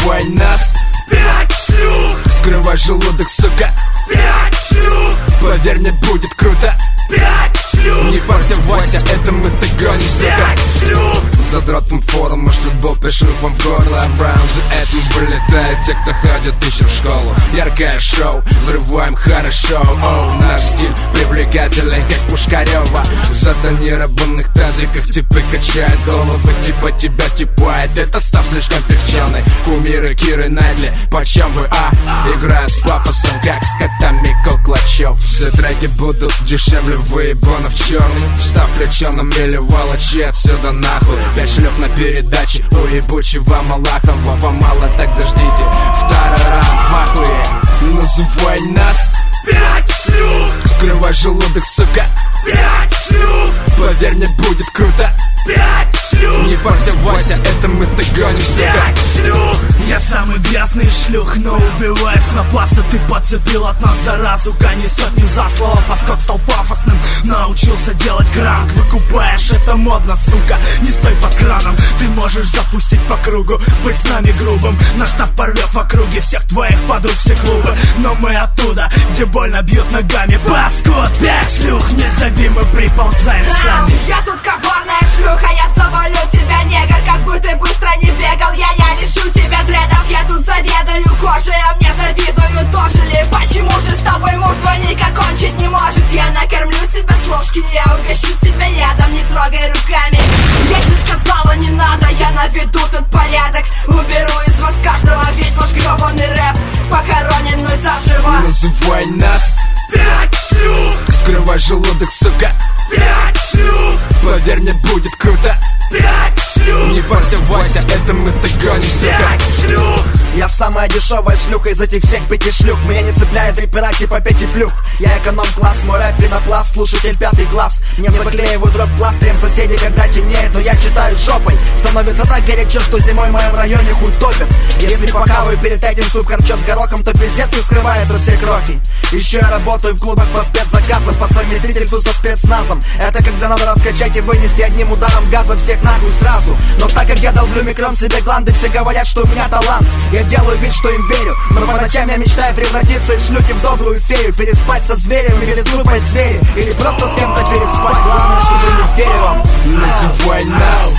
Называй нас 5 шлюх. Скрывай желудок, сука. 5 шлюх. Поверь мне, будет круто. 5 шлюх. Не парься, Вася, это мы догоним, сука. 5 шлюх. Задротным форум, шлют бол, пишу вам в горло. Браун за этим вылетает те, кто ходит еще в школу. Яркое шоу, взрываем хорошо. Оу, наш стиль привлекателен, как Пушкарева. Затонированных тазиков типы качают головы. Типа тебя типает, этот став слишком перченый. Кумиры Киры Найтли, почем вы, играя с пафосом, как с котами Коклачев. Все треки будут дешевле выебанов черных. Став плеченым или волочи отсюда нахуй. 5 шлюх на передаче у ебучего Малахова. Вам мало, так дождите, второй раунд в ахуе. Называй нас 5 шлюх. Скрывай желудок, сука. 5 шлюх. Поверь мне, будет круто. 5 шлюх. Не парься, Вася, это мы догоним, сука. 5 шлюх. Я самый грязный шлюх, но убиваю с напаса. Ты подцепил от нас заразу, гони сотни за слово. Паскот стал пафосным, научился делать кранк. Выкупаешь, это модно, сука, не стой под краном. Ты можешь запустить по кругу, быть с нами грубым. Наш штаб порвет в округе всех твоих подруг, все клубы. Но мы оттуда, где больно бьют ногами. Паскот, 5 шлюх, не зови, мы приползаем сами. Я тут коварная шлюха, я завалю тебя, негр. Как бы ты быстро не бегал, я лишу тебя дредов. Я тут заведаю кожей, а мне завидую тоже ли? Почему же с тобой муж двойника кончить не может? Я накормлю тебя с ложки, я угощу тебя ядом, не трогай руками. Я же сказала, не надо, я наведу тут порядок. Уберу из вас каждого весь ваш гребаный рэп. Похоронен мной заживо. Называй нас 5 шлюх. Скрывай желудок, сука. 5 шлюх. Поверь мне, будет круто. 5 шлюх. Не парься, Вася, это мы догоним, сука. 5 шлюх. Я самая дешевая шлюха из этих всех 5 шлюх. Меня не цепляют рэпера типа Пети Плюх. Я эконом-класс, мой рэп пенопласт, слушатель 5 класс. Мне заклеивают рэп пластырем соседи, когда темнеет, но я читаю жопой. Становится так горячо, что зимой в моем районе хуй топит. Если покаваю перед этим суп-харчо с горохом, то пиздец и вскрываются все крохи. Еще я работаю в клубах по спецзаказам, по совместительству со спецназом. Это когда надо раскачать и вынести одним ударом газа всех нахуй сразу. Но так как я долблю микром себе гланды, все говорят, что у меня талант. Я делаю вид, что им верю, но по ночам я мечтаю превратиться из шлюхи в добрую фею. Переспать со зверем или слупать звери, или просто с кем-то переспать. Главное, чтобы не с деревом. Называй нас